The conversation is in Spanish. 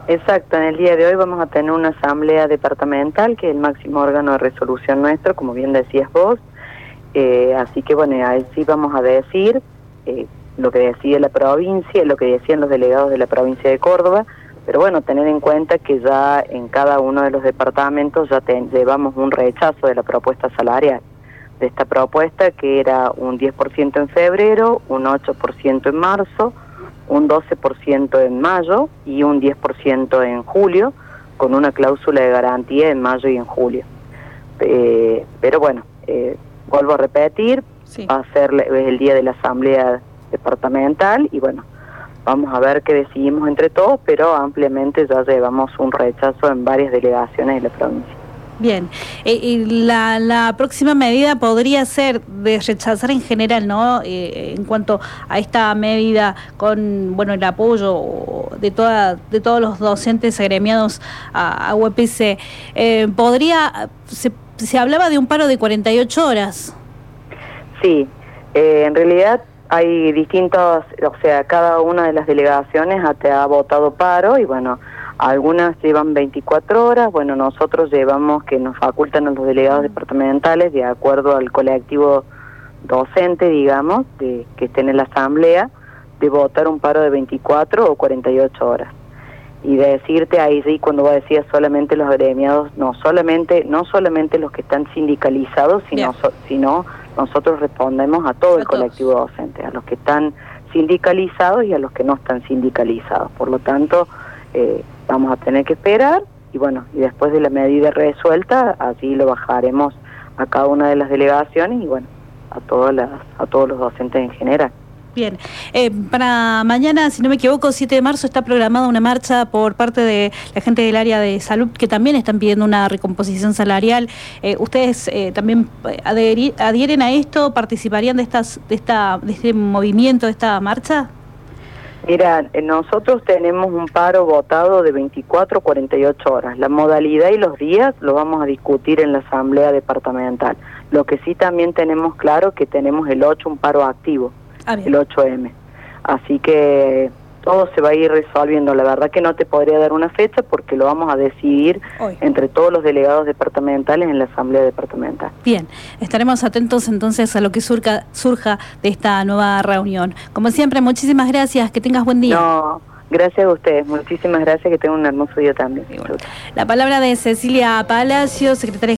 Exacto, en el día de hoy vamos a tener una asamblea departamental, que es el máximo órgano de resolución nuestro, como bien decías vos. Así que bueno, ahí sí vamos a decir lo que decide la provincia, lo que decían los delegados de la provincia de Córdoba, pero bueno, tener en cuenta que ya en cada uno de los departamentos ya llevamos un rechazo de la propuesta salarial, de esta propuesta que era un 10% en febrero, un 8% en marzo, un 12% en mayo y un 10% en julio, con una cláusula de garantía en mayo y en julio. Pero bueno, vuelvo a repetir, Sí. va a ser el día de la asamblea departamental y bueno, vamos a ver qué decidimos entre todos, pero ampliamente ya llevamos un rechazo en varias delegaciones de la provincia. Bien, y la próxima medida podría ser de rechazar en general, ¿no? En cuanto a esta medida con, bueno, el apoyo de todos los docentes agremiados a UPC, se hablaba de un paro de 48 horas. Sí, en realidad hay distintos, o sea, cada una de las delegaciones ha votado paro y bueno, algunas llevan 24 horas, bueno, nosotros llevamos que nos facultan a los delegados departamentales, de acuerdo al colectivo docente, digamos, que esté en la asamblea, de votar un paro de 24 o 48 horas. Y de decirte ahí sí, cuando vos decías solamente los agremiados, no solamente los que están sindicalizados, sino nosotros respondemos a todo el colectivo docente, a los que están sindicalizados y a los que no están sindicalizados. Por lo tanto, vamos a tener que esperar y bueno, y después de la medida resuelta, así lo bajaremos a cada una de las delegaciones y bueno, a todos los docentes en general. Bien, para mañana, si no me equivoco, 7 de marzo está programada una marcha por parte de la gente del área de salud que también están pidiendo una recomposición salarial. ¿Ustedes también adhieren a esto? ¿Participarían de este movimiento, de esta marcha? Mira, nosotros tenemos un paro votado de 24 a 48 horas. La modalidad y los días lo vamos a discutir en la asamblea departamental. Lo que sí también tenemos claro que tenemos el 8 un paro activo. El 8M. Así que todo se va a ir resolviendo. La verdad que no te podría dar una fecha porque lo vamos a decidir hoy entre todos los delegados departamentales en la asamblea departamental. Bien, estaremos atentos entonces a lo que surja de esta nueva reunión. Como siempre, muchísimas gracias, que tengas buen día. No, gracias a ustedes, muchísimas gracias, que tengan un hermoso día también. La palabra de Cecilia Palacio, secretaria